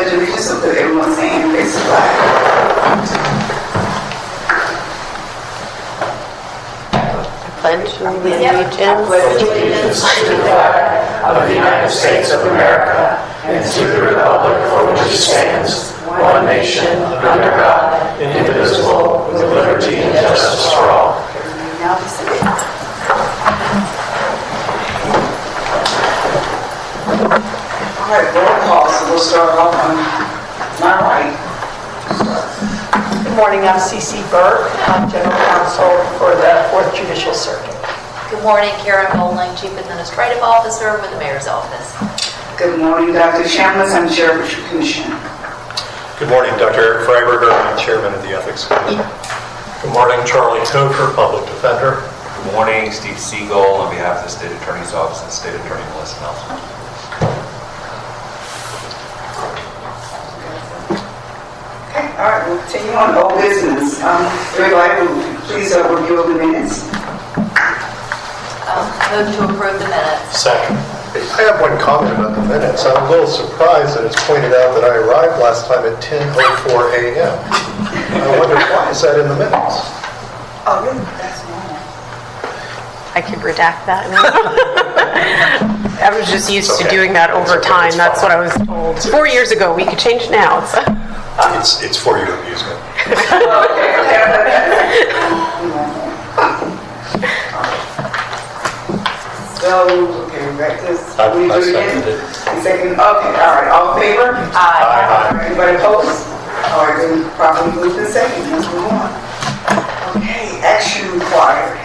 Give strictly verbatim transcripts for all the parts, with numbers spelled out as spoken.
pledge allegiance, so that everyone's saying face the flag. Pledge allegiance to the flag of the United States of America and to the republic for which it stands, one nation, under God, indivisible, with liberty and justice for all. Now be seated. All right, roll call. So we'll start off on my right. Good morning, I'm Cece Burke. I'm General Counsel for the fourth Judicial Circuit. Good morning, Karen Bowling, Chief Administrative Officer with the Mayor's Office. Good morning, Doctor Chambliss. I'm Chair of the Commission. Good morning, Doctor Eric Freiberger. I'm Chairman of the Ethics Committee. Good morning, Charlie Topher, Public Defender. Good morning, Steve Siegel, on behalf of the State Attorney's Office and State Attorney Melissa Nelson. Okay, all right, we'll continue on old business. Um, everybody, please uh, review of the minutes. Um, move to approve the minutes. Second. I have one comment about the minutes. I'm a little surprised that it's pointed out that I arrived last time at ten oh four a.m. I wonder why is that in the minutes? Oh, really? That's normal. I could redact that. I was just used Okay. to doing that over It's okay. time. It's That's fine. what I was told. Four years ago, we could change it now. So. It's it's for your amusement. So, okay, we're back to this. I- We do I it again? seconded. You second? Okay, all right. All in favor? Aye. Anybody opposed? All right, then properly moved and second. Let's move on. Okay, action required.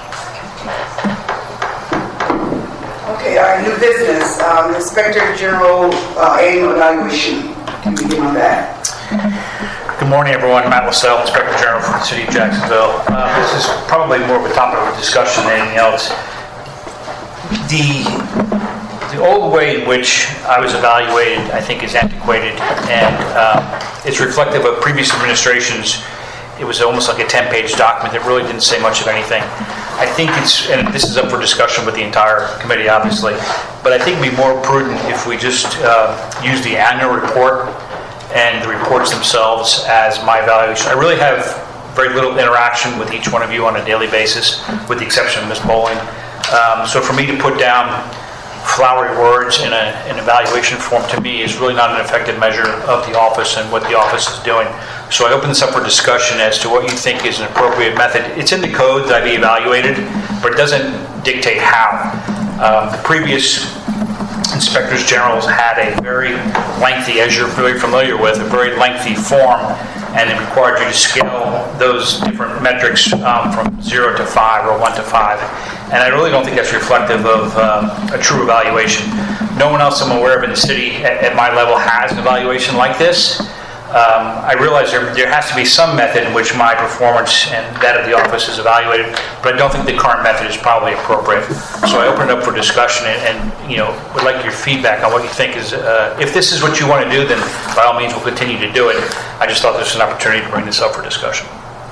Okay, all right, new business. Um, Inspector General uh, annual evaluation. Can we get on that? Good morning, everyone. Matt Lassell, Inspector General for the City of Jacksonville. Uh, this is probably more of a topic of discussion than anything else. The, the old way in which I was evaluated, I think, is antiquated, and um, it's reflective of previous administrations. It was almost like a ten-page document that really didn't say much of anything. I think it's, and this is up for discussion with the entire committee, obviously, but I think it would be more prudent if we just uh, use the annual report and the reports themselves as my evaluation. I really have very little interaction with each one of you on a daily basis, with the exception of Miz Bowling. Um, so for me to put down flowery words in a, an evaluation form, to me, is really not an effective measure of the office and what the office is doing. So I open this up for discussion as to what you think is an appropriate method. It's in the code that I be evaluated, but it doesn't dictate how. Um, the previous inspectors generals had a very lengthy, as you're very familiar with, a very lengthy form, and it required you to scale those different metrics um, from zero to five or one to five. And I really don't think that's reflective of um, a true evaluation. No one else I'm aware of in the city at, at my level has an evaluation like this. Um, I realize there, there has to be some method in which my performance and that of the office is evaluated, but I don't think the current method is probably appropriate. So I open it up for discussion and, and you know, would like your feedback on what you think is, uh, if this is what you want to do, then by all means we'll continue to do it. I just thought this was an opportunity to bring this up for discussion.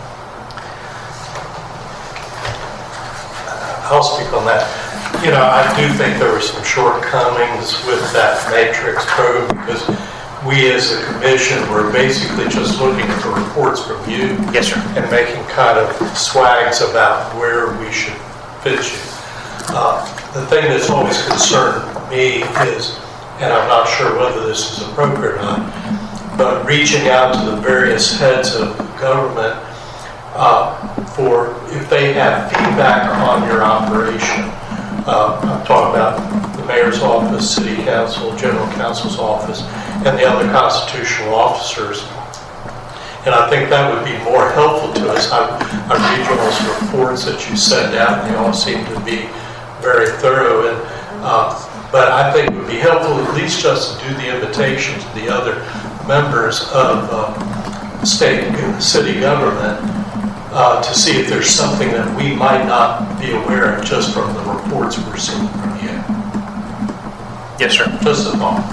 I'll speak on that. You know, I do think there were some shortcomings with that matrix code because we as a commission were basically just looking at the reports from you. Yes, sir. And making kind of swags about where we should fit you. Uh, the thing that's always concerned me is, and I'm not sure whether this is appropriate or not, but reaching out to the various heads of government uh, for if they have feedback on your operation. Uh, I'm talking about the mayor's office, city council, general counsel's office, and the other constitutional officers. And I think that would be more helpful to us. I, I read those reports that you send out, and they all seem to be very thorough. And uh, but I think it would be helpful at least just to do the invitation to the other members of uh, state and city government uh, to see if there's something that we might not be aware of just from the reports we're seeing from you. Yes, sir. Just a thought.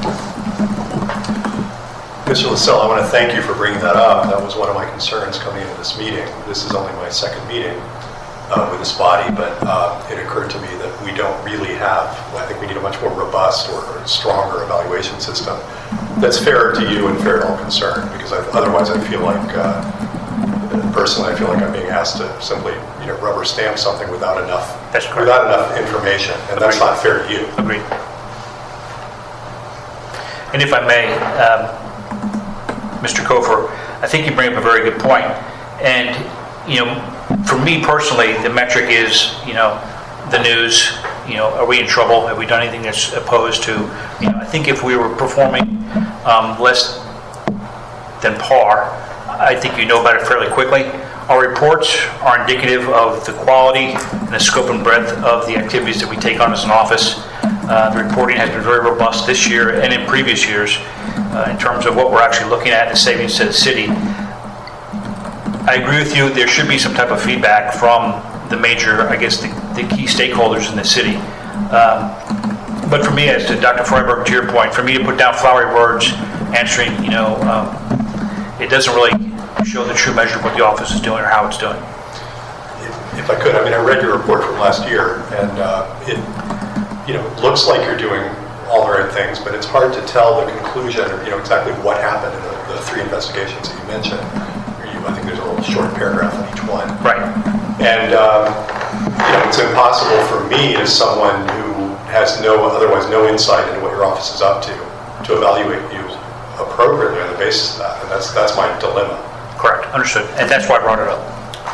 Mister Lassell, I want to thank you for bringing that up. That was one of my concerns coming into this meeting. This is only my second meeting. uh, with this body, but uh, it occurred to me that we don't really have, I think we need a much more robust or stronger evaluation system that's fair to you and fair to all concerned, because I, otherwise I feel like, uh, personally, I feel like I'm being asked to simply, you know, rubber stamp something without enough, That's correct. without enough information, and that's Agreed. not fair to you. Agreed. And if I may, um, Mister Kofer, I think you bring up a very good point. And, you know, for me personally, the metric is, you know, the news, you know, are we in trouble? Have we done anything that's opposed to, you know, I think if we were performing um, less than par, I think you know about it fairly quickly. Our reports are indicative of the quality and the scope and breadth of the activities that we take on as an office. Uh, the reporting has been very robust this year and in previous years uh, in terms of what we're actually looking at and savings to the city. I agree with you. There should be some type of feedback from the major, I guess, the, the key stakeholders in the city. Um, but for me, as to Doctor Freiberg, to your point, for me to put down flowery words answering, you know, um, it doesn't really show the true measure of what the office is doing or how it's doing. If I could, I mean, I read your report from last year, and uh, it, you know, looks like you're doing all the right things, but it's hard to tell the conclusion, or, you know, exactly what happened in the, the three investigations that you mentioned. You, I think there's a little short paragraph on each one. Right. And, um, you know, it's impossible for me as someone who has no, otherwise no insight into what your office is up to, to evaluate you appropriately on the basis of that. And that's, that's my dilemma. Correct. Understood. And that's why I brought it up.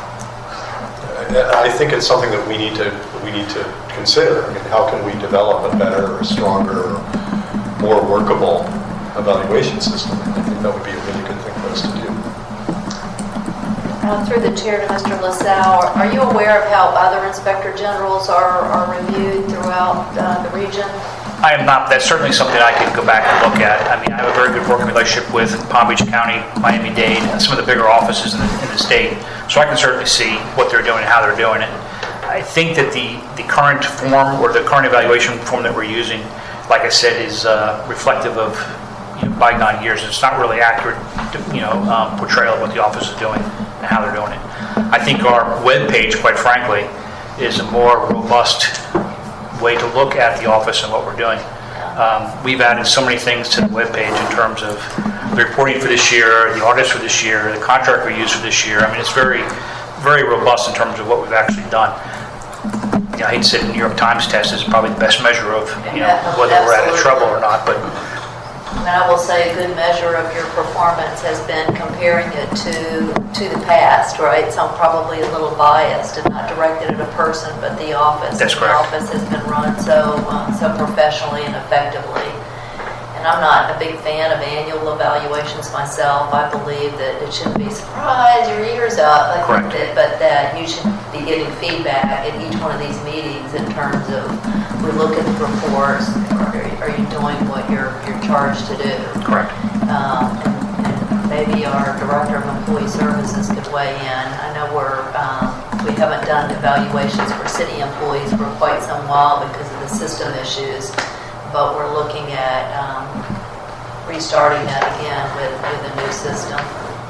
I think it's something that we need to we need to consider. I mean, how can we develop a better, or stronger, or more workable evaluation system? I think that would be a really good thing for us to do. Uh, through the chair to Mister LaSalle, are you aware of how other inspector generals are, are reviewed throughout uh, the region? I am not. That's certainly something I could go back and look at. I mean, I have a very good working relationship with Palm Beach County, Miami-Dade, and some of the bigger offices in the, in the state. So I can certainly see what they're doing and how they're doing it. I think that the, the current form or the current evaluation form that we're using, like I said, is uh, reflective of, you know, bygone years. It's not really accurate, you know, um, portrayal of what the office is doing and how they're doing it. I think our webpage, quite frankly, is a more robust way to look at the office and what we're doing. Um, we've added so many things to the webpage in terms of the reporting for this year, the audits for this year, the contract we use for this year. I mean, it's very, very robust in terms of what we've actually done. You know, I hate to say the New York Times test is probably the best measure of, you know, Yeah, whether we're out of absolutely. trouble or not, but And I will say a good measure of your performance has been comparing it to to the past, right? So I'm probably a little biased and not directed at a person, but the office. That's the correct. office has been run so um, so professionally and effectively. And I'm not a big fan of annual evaluations myself. I believe that it shouldn't be a surprise, your ears up, like Correct. that, but that you should be getting feedback at each one of these meetings in terms of, we look at the reports, are, are you doing what you're you're charged to do? correct. Um, and, and maybe our director of employee services could weigh in. I know we're um, we haven't done evaluations for city employees for quite some while because of the system issues, but we're looking at um, restarting that again with, with a new system.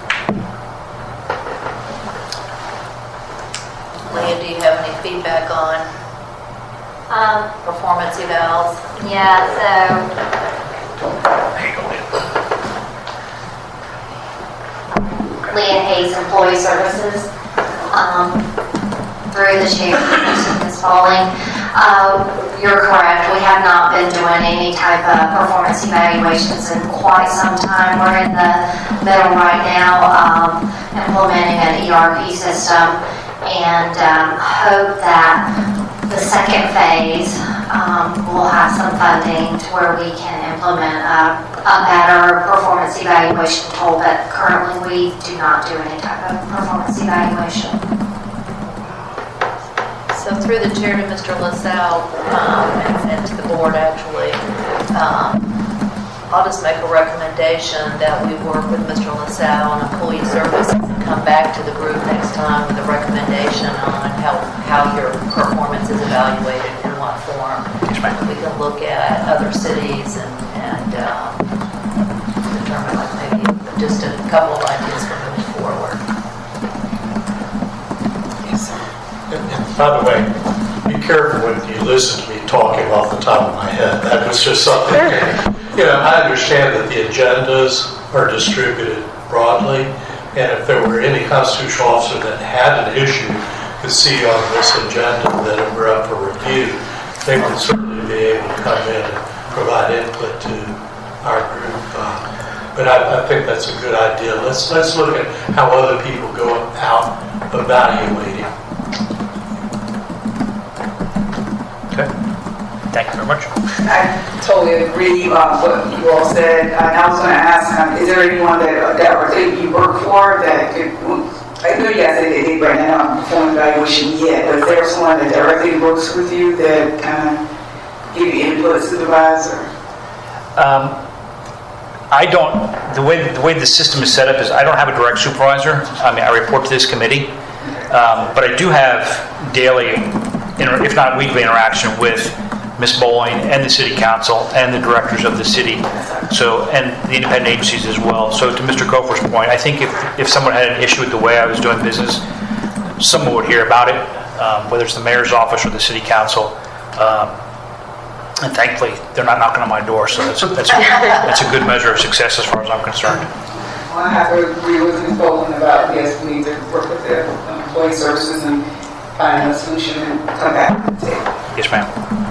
Leah, do you have any feedback on Um, performance evals? yeah, so There you go, Leah. Leah Hayes, Employee Services, um, through the chair, Miz Falling. Uh, you're correct, we have not been doing any type of performance evaluations in quite some time. We're in the middle right now, um, implementing an E R P system, and um, hope that the second phase um, will have some funding to where we can implement a, a better performance evaluation tool, but currently we do not do any type of performance evaluation. So through the chair to Mister LaSalle, um, and, and to the board actually, um, I'll just make a recommendation that we work with Mister LaSalle and employee services and come back to the group next time with a recommendation on how, how your performance is evaluated, in what form. We can look at other cities and, and um, determine like maybe just a couple of ideas for moving forward. And, and By the way, be careful when you listen to me talking off the top of my head. That was just something. You know, I understand that the agendas are distributed broadly, and if there were any constitutional officer that had an issue to see on this agenda that it were up for review, they would certainly be able to come in and provide input to our group. Uh, but I, I think that's a good idea. Let's let's look at how other people go out evaluating. Okay. Thank you very much. I totally agree uh, what you all said. And I was going to ask, um, is there anyone that directly you work for that could, I know you guys say they right now not performing evaluation yet, but is there someone that directly works with you that kind of give you input, supervisor? Um, I don't, the way the way the system is set up is I don't have a direct supervisor. I mean, I report to this committee, um, but I do have daily, inter- if not weekly, interaction with Miz Bowling and the City Council and the directors of the city, so and the independent agencies as well. So to Mister Kofor's point, I think if, if someone had an issue with the way I was doing business, someone would hear about it, um, whether it's the mayor's office or the City Council. Um, and thankfully, they're not knocking on my door, so that's, that's, that's a good measure of success as far as I'm concerned. Well, I have to agree with Miz Bowling about, yes, we need to work with the employee services and find a solution and come back to the table. Yes, ma'am.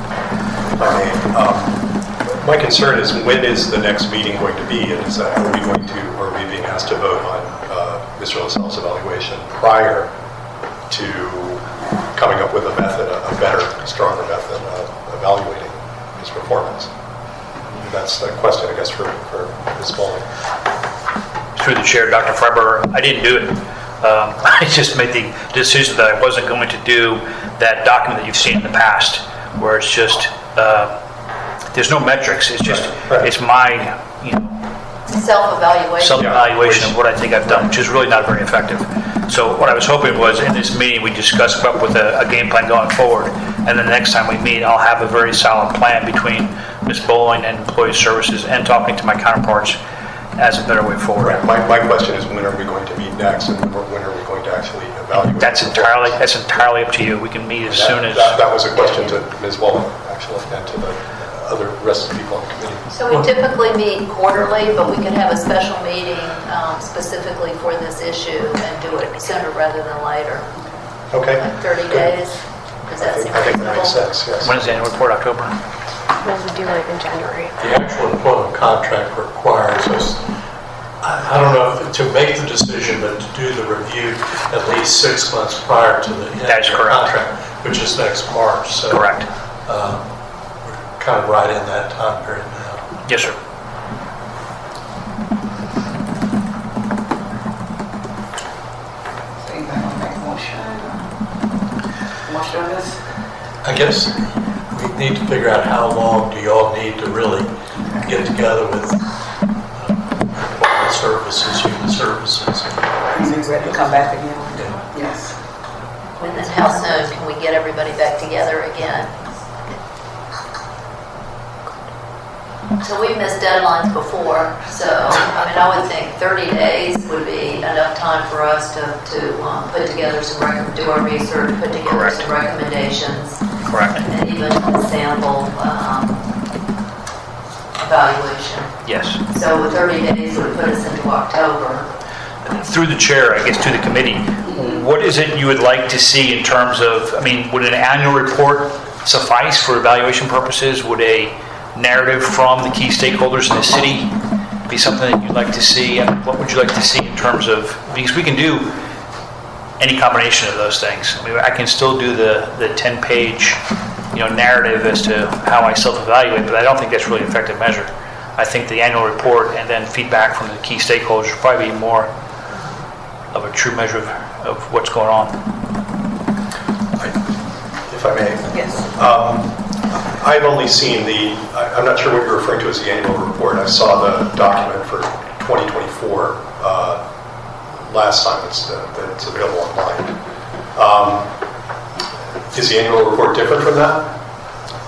I mean, um, my concern is when is the next meeting going to be, and is that are we going to, or are we being asked to vote on uh, Mister LaSalle's evaluation prior to coming up with a method, a, a better, stronger method of evaluating his performance? And that's the question, I guess, for, for Miz Bowling. Through the chair, Doctor Freiberger, I didn't do it. Um, I just made the decision that I wasn't going to do that document that you've seen in the past, where it's just uh, there's no metrics. It's just right, right. It's my you know Self-evaluation. self-evaluation Yeah, of what I think I've done, which is really not very effective. So what I was hoping was in this meeting we discuss up with a, a game plan going forward, and then the next time we meet, I'll have a very solid plan between Miz Bowling and Employee Services and talking to my counterparts as a better way forward. Right. My, my question is when are we going to meet next, and when are we going to actually evaluate? That's entirely that's entirely up to you. We can meet as that, soon as. That, that was a question to Miz Bowling, actually, and to the other rest of the people on the committee. So we typically meet quarterly, but we could have a special meeting um, specifically for this issue and do it sooner rather than later. Okay. Like thirty Good. days. Does I that think, seem I think that makes reasonable? sense, yes. When is the annual report? October. Well, we do it in January. The actual employment contract requires us, I I don't know if to make the decision, but to do the review at least six months prior to the end That is of the correct. contract, which is next March. So, Correct. uh, we're kind of right in that time period now. Yes, sir. So you want to make a motion? Motion on this? I guess we need to figure out how long do y'all need to really get together with uh, services, human services. He's ready to come back again? Yeah. Yes. And then how soon can we get everybody back together again? So we've missed deadlines before, so, I mean, I would think thirty days would be enough time for us to, to um, put together some, rec- do our research, put together Correct. some recommendations, Correct. and even a sample um, evaluation. Yes. So with thirty days would put us into October. Through the chair, I guess, to the committee, what is it you would like to see in terms of, I mean, would an annual report suffice for evaluation purposes? Would a narrative from the key stakeholders in the city be something that you'd like to see? And what would you like to see in terms of, because we can do any combination of those things. I mean, I can still do the, the ten-page, you know, narrative as to how I self-evaluate, but I don't think that's really an effective measure. I think the annual report and then feedback from the key stakeholders would probably be more of a true measure of, of what's going on. I, if I may. Yes. Um, I've only seen the, I- I'm not sure what you're referring to as the annual report. I saw the document for twenty twenty-four uh, last time it's, uh, that it's available online. Um, is the annual report different from that?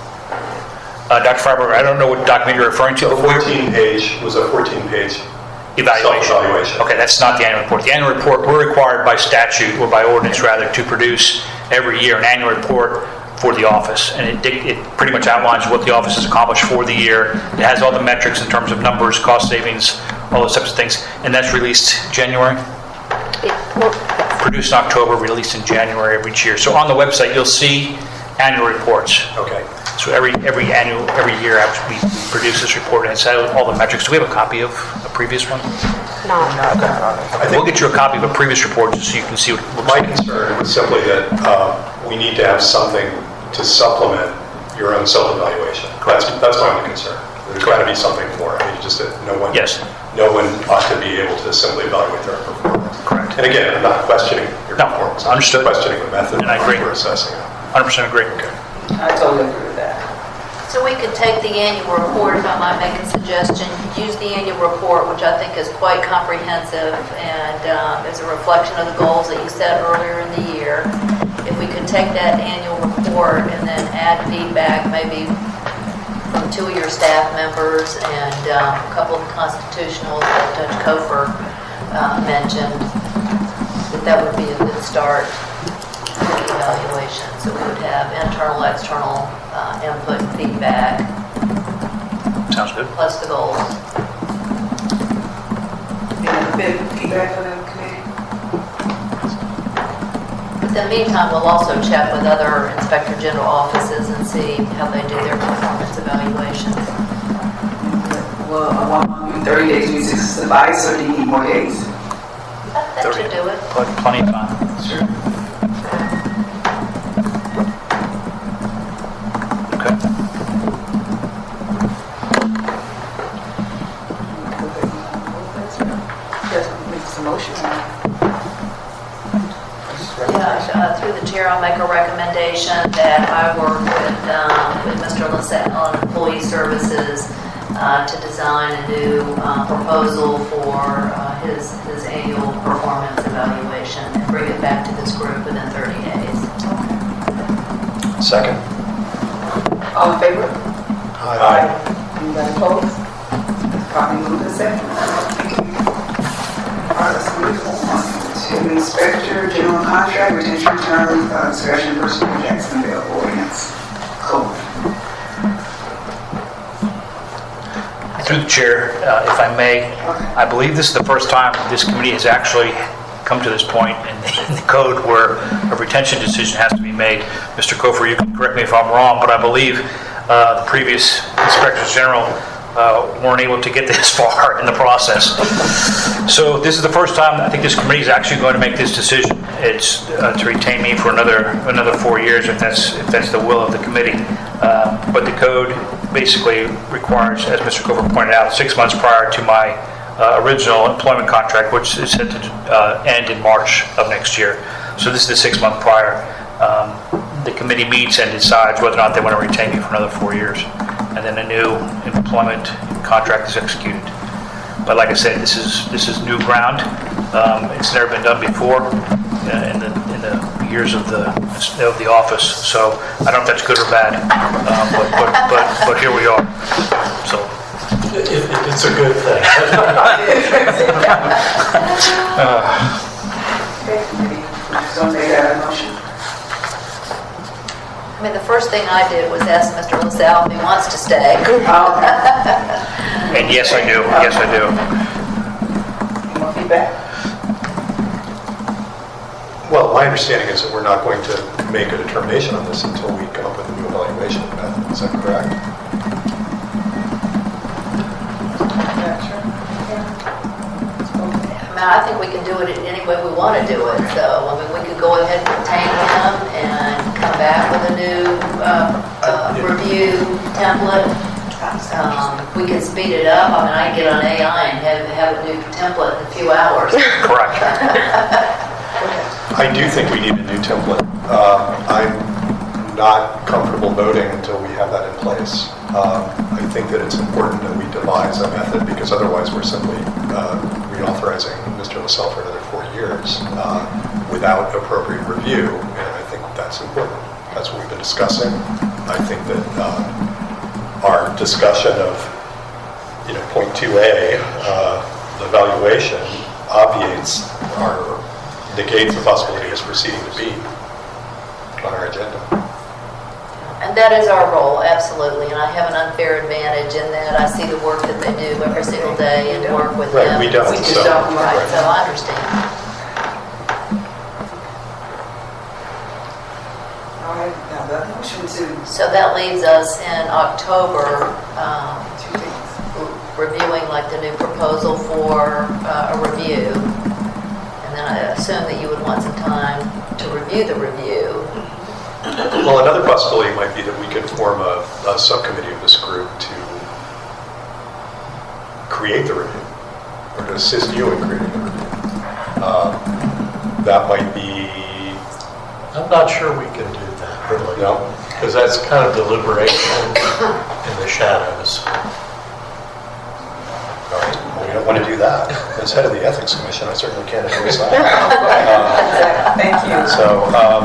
Uh, Doctor Freiberger, I don't know what document you're referring to. The fourteen page was a fourteen page Evaluation. Self-evaluation. Okay, that's not the annual report. The annual report, we're required by statute, or by ordinance rather, to produce every year an annual report for the office. And it, dic- it pretty much outlines what the office has accomplished for the year. It has all the metrics in terms of numbers, cost savings, all those types of things. And that's released January? Produced in October, released in January of each year. So on the website, you'll see annual reports. Okay. So every every annual every year we produce this report, and it's all the metrics. Do we have a copy of a previous one? No. We'll get you a copy of a previous report just so you can see what it looks My like. concern was simply that uh, we need to have something to supplement your own self-evaluation. That's that's my only concern. There's got to be something more. I mean, just that no one Yes. no one ought to be able to simply evaluate their own performance. Correct. And again, I'm not questioning your No, performance. I'm understood. just questioning the method And I agree. for assessing it. one hundred percent agree. Okay. I totally agree with that. So we could take the annual report, if I might make a suggestion, use the annual report, which I think is quite comprehensive and um, is a reflection of the goals that you set earlier in the year. If we could take that annual report and then add feedback, maybe from two of your staff members and um, a couple of constitutionals that Judge Kofer uh, mentioned, that that would be a good start to the evaluation. So we would have internal, external uh, input and feedback, Sounds good. plus the goals. You have a bit of feedback for the committee? But in the meantime, we'll also check with other inspector general offices and see how they do their performance evaluations. Well, I want thirty days to suffice, or do you need more days? That that should do it. Pl- Plenty of time. Sure. Okay. Just make some motion. Yeah, uh, through the chair, I'll make a recommendation that I work with, um, with Mister Lissette on employee services uh, to design a new uh, proposal for uh, his, his annual performance evaluation and bring it back to this group within thirty days. Second. All in favor? Aye. Anybody opposed? Probably move to second. All right, let's move on to Inspector General Contract Retention Term uh, Discussion Personnel Jacksonville Ordinance Code. Through the chair, uh, if I may, I believe this is the first time this committee has actually come to this point in the, in the code where a retention decision has to be made. Mister Kofer, you can correct me if I'm wrong, but I believe uh, the previous inspectors general uh, weren't able to get this far in the process. So this is the first time I think this committee is actually going to make this decision. It's uh, to retain me for another another four years if that's if that's the will of the committee. Uh, but the code basically requires, as Mister Kofer pointed out, six months prior to my uh, original employment contract, which is set to uh, end in March of next year. So this is the six month prior. Um, the committee meets and decides whether or not they want to retain me for another four years. And then a new employment contract is executed. But like I said, this is this is new ground. Um, it's never been done before uh, in the in the years of the of the office. So I don't know if that's good or bad, um, but, but but but here we are. So It, it, it's a good thing. uh, So make that a motion. I mean, the first thing I did was ask Mister LaSalle if he wants to stay. and yes, I do. Yes, I do. Any more feedback? Well, my understanding is that we're not going to make a determination on this until we come up with a new evaluation method. Is that correct? I mean, I think we can do it any way we want to do it. So, I mean, we could go ahead and retain him and come back with a new uh, uh, review template. Um, we can speed it up. I mean, I can get on A I and have, have a new template in a few hours. Correct. I do think we need a new template. Uh, I'm not comfortable voting until we have that in place. Um, I think that it's important that we devise a method because otherwise we're simply uh, reauthorizing Mister LaSalle for another four years uh, without appropriate review, and I think that's important. That's what we've been discussing. I think that uh, our discussion of, you know, point two A uh, the valuation obviates or negates the possibility of us proceeding to B on our agenda. And that is our role, absolutely. And I have an unfair advantage in that I see the work that they do every single day and work with Right, them. we don't, We just so- don't, right, right. so I understand. All right, now the motion to So that leaves us in October, um, two things. reviewing like the new proposal for uh, a review. And then I assume that you would want some time to review the review. Well, another possibility might be that we could form a, a subcommittee of this group to create the review, or to assist you in creating the review. Uh, that might be, I'm not sure we can do that, really. no, Because that's kind of deliberation in the shadows. all right, well, we don't want to do that. As head of the Ethics Commission, I certainly can't endorse that. Uh, Thank you. So, um,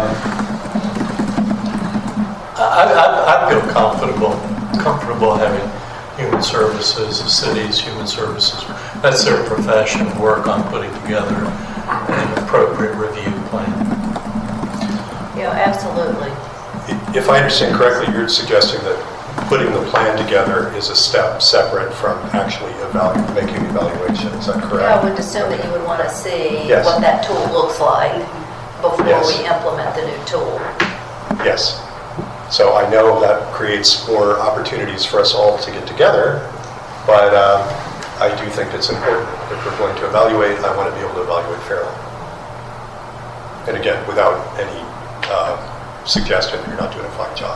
I, I, I feel comfortable, comfortable having human services, the city's human services, that's their profession, work on putting together an appropriate review plan. Yeah, absolutely. if I understand correctly, you're suggesting that putting the plan together is a step separate from actually evalu- making the evaluation. Is that correct? I would assume that you would want to see Yes. what that tool looks like before Yes. we implement the new tool. Yes. So I know that creates more opportunities for us all to get together, but um, I do think it's important. If we're going to evaluate, I want to be able to evaluate fairly. And again, without any uh, suggestion that you're not doing a fine job.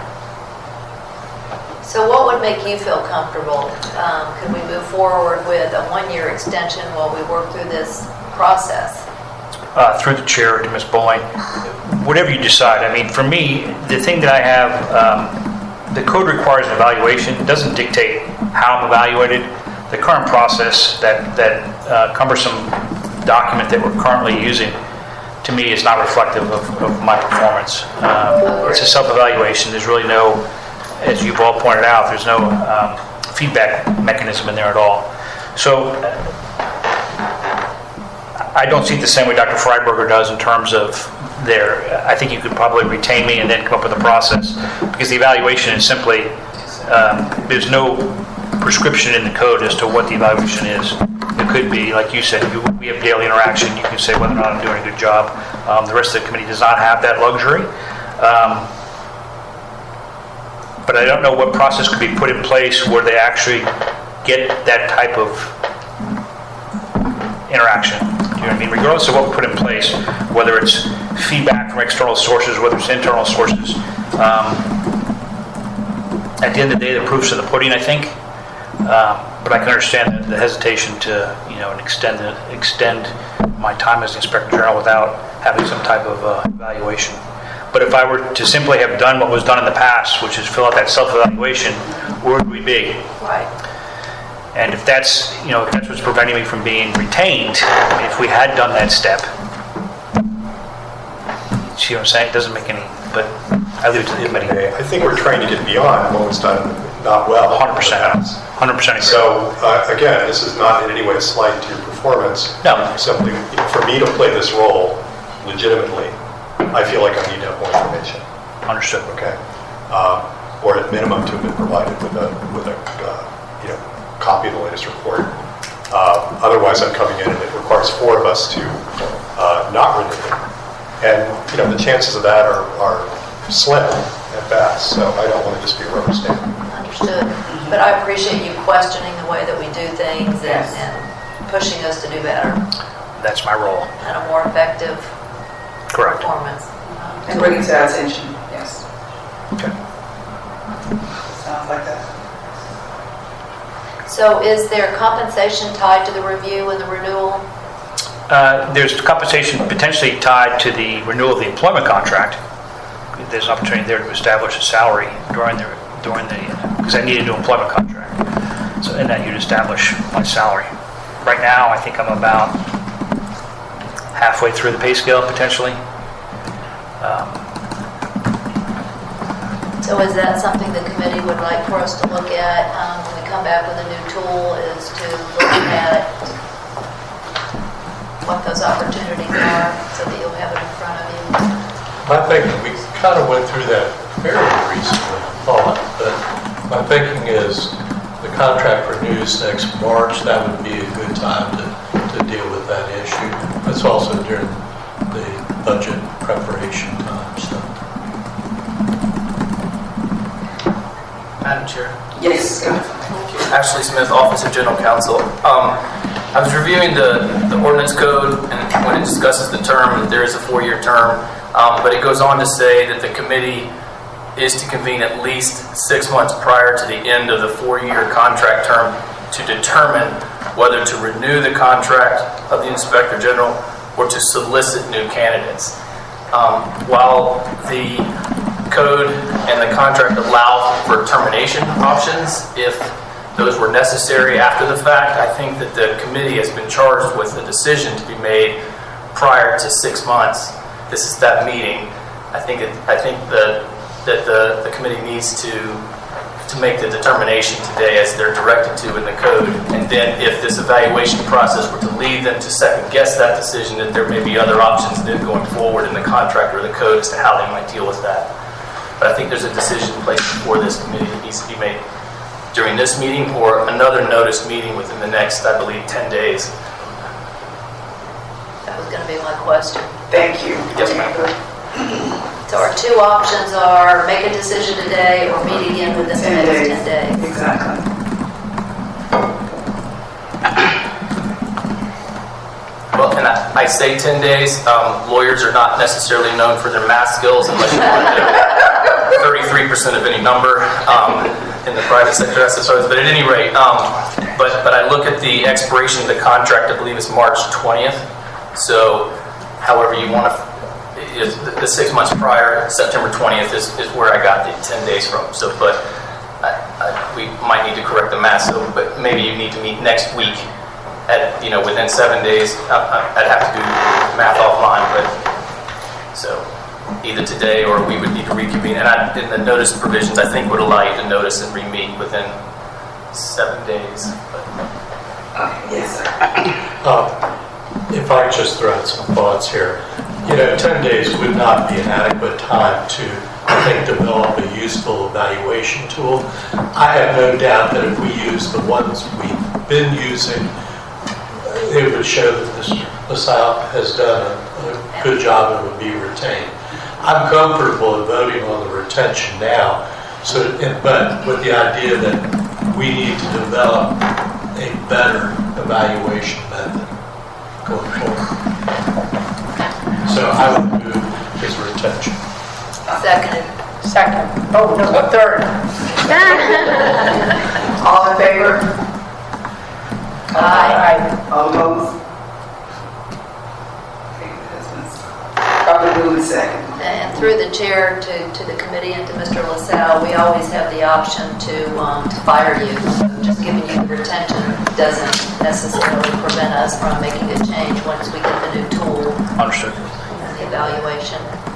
So what would make you feel comfortable? Um, could we move forward with a one-year extension while we work through this process? Uh, through the chair to Miz Bowling, whatever you decide. I mean, for me, the thing that I have, um, the code requires an evaluation. It doesn't dictate how I'm evaluated. The current process, that that uh, cumbersome document that we're currently using, to me, is not reflective of, of my performance. Um, it's a self-evaluation. There's really no, as you've all pointed out, there's no um, feedback mechanism in there at all. So I don't see it the same way Doctor Freiberger does in terms of their, I think you could probably retain me and then come up with a process, because the evaluation is simply, um, there's no prescription in the code as to what the evaluation is. It could be, like you said, you, we have daily interaction, you can say whether or not I'm doing a good job. Um, the rest of the committee does not have that luxury. Um, but I don't know what process could be put in place where they actually get that type of interaction. You know what I mean? Regardless of what we put in place, whether it's feedback from external sources, whether it's internal sources, um, at the end of the day, the proof's in the pudding, I think. Um, but I can understand the, the hesitation to, you know, extend the, extend my time as the Inspector General without having some type of uh, evaluation. But if I were to simply have done what was done in the past, which is fill out that self-evaluation, where would we be? Right. And if that's, you know, if that's what's preventing me from being retained, I mean, if we had done that step, see what I'm saying? It doesn't make any, but I leave it to the committee. I think we're trying to get beyond what was done not well. one hundred percent. one hundred percent agree. So, uh, again, this is not in any way a slight to your performance. No. Simply, for me to play this role legitimately, I feel like I need to have more information. Understood. Okay. Um, or at minimum to have been provided with a, with a uh, you know, copy of the latest report. Uh, otherwise, I'm coming in and it requires four of us to uh, not renew it. And, you know, the chances of that are, are slim at best, so I don't want to just be a rubber stamp. Understood. But I appreciate you questioning the way that we do things and, Yes. and pushing us to do better That's my role. and a more effective Correct. performance. And bring it to our attention, yes. Okay. Sounds like that. So is there compensation tied to the review and the renewal? Uh, there's compensation potentially tied to the renewal of the employment contract. There's an opportunity there to establish a salary during the, during the, because I need a new employment contract. So in that you'd establish my salary. Right now, I think I'm about halfway through the pay scale potentially. Um, So is that something the committee would like for us to look at um, when we come back with a new tool, is to look at what those opportunities are so that you'll have it in front of you. My thinking, we kind of went through that fairly recently, I thought, but my thinking is the contract renews next March. That would be a good time to, to deal with that issue. That's also during the budget preparation time. So. Madam Chair. Yes. Ashley Smith, Office of General Counsel. Um, I was reviewing the, the ordinance code, and when it discusses the term, that there is a four-year term, um, but it goes on to say that the committee is to convene at least six months prior to the end of the four-year contract term to determine whether to renew the contract of the Inspector General or to solicit new candidates. Um, while the code and the contract allow for termination options if those were necessary after the fact, I think that the committee has been charged with a decision to be made prior to six months. This is that meeting. I think it, I think the, that the, the committee needs to to make the determination today as they're directed to in the code. And then if this evaluation process were to lead them to second guess that decision, that there may be other options then going forward in the contract or the code as to how they might deal with that. But I think there's a decision placed before this committee that needs to be made during this meeting or another notice meeting within the next, I believe, ten days. That was going to be my question. Thank you. Yes, ma'am. So our two options are make a decision today or meet again within the next ten days. Exactly. Well, and I, I say ten days. Um, lawyers are not necessarily known for their math skills unless you want to do thirty-three percent of any number um, in the private sector, I suppose. But at any rate, um, but, but I look at the expiration of the contract, I believe it's March twentieth. So however you want to, is the, the six months prior, September twentieth is, is where I got the ten days from. So, but I, I, we might need to correct the math. So, but maybe you need to meet next week. At, you know, within seven days, uh, I'd have to do math offline, but so either today or we would need to reconvene. And I, in the notice provisions, I think would allow you to notice and re-meet within seven days. But. Okay, yes, sir. Uh, if I could just throw out some thoughts here. You know, ten days would not be an adequate time to, I think, develop a useful evaluation tool. I have no doubt that if we use the ones we've been using, it would show that Mister LaSalle has done a, a good job and would be retained. I'm comfortable in voting on the retention now, so, but with the idea that we need to develop a better evaluation method going forward. So I would move his retention. Seconded. Second. Oh, no, a third. All in favor? Aye. All opposed? Okay, that's been probably moved second. And through the chair to, to the committee and to Mister LaSalle, we always have the option to, um, to fire you. So just giving you the retention doesn't necessarily prevent us from making a change once we get the new tool. Understood. And the evaluation.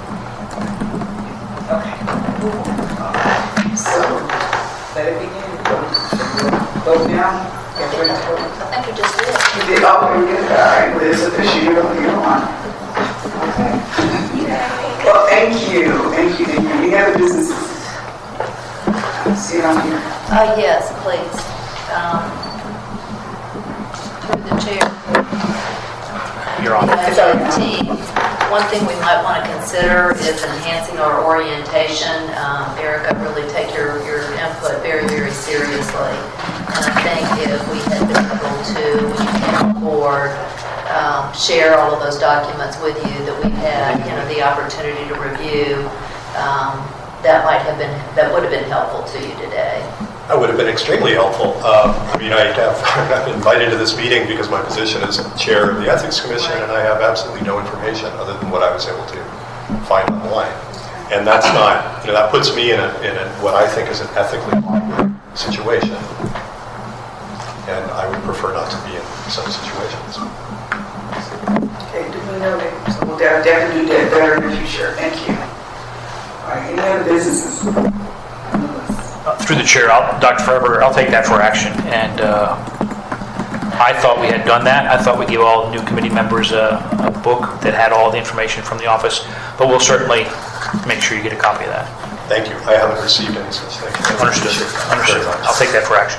Okay. So, let it begin. Vote now. I think you just did. You did, oh, very good. All right, well, it's official. You don't, you don't want. Okay. Well, thank you. Thank you. Thank you. Any other businesses? See it on here. Uh, yes, please. Um, through the chair. You're on. eighteen. One thing we might want to consider is enhancing our orientation. Um, Eric, I really take your, your input very, very seriously. And I think if we had been able to, when you came on board, um, share all of those documents with you that we had, you know, the opportunity to review, um, that might have been, that would have been helpful to you today. That would have been extremely helpful. Um, I mean, I have, I'm invited to this meeting because my position is chair of the Ethics Commission, and I have absolutely no information other than what I was able to find online. And that's not, you know, that puts me in, a, in a, what I think is an ethically awkward situation. And I would prefer not to be in such situations. Okay, do we know that? So we'll definitely do that better in the future. Thank you. All right, any other businesses? Uh, through the chair, I'll, Doctor Ferber, I'll take that for action. And uh, I thought we had done that. I thought we gave all new committee members a, a book that had all the information from the office, but we'll certainly make sure you get a copy of that. Thank you. I haven't received any such thing. Understood. Understood. I'll take that for action.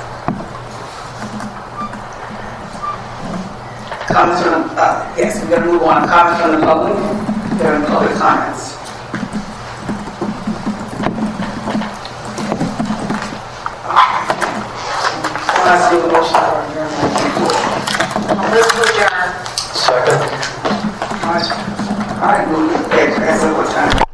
Comments from, uh, yes, we're going to move on. Comments from the public. There are public comments. Let's do a motion for adjournment. I'll move to adjourn. Second. All right, move it. As of what time?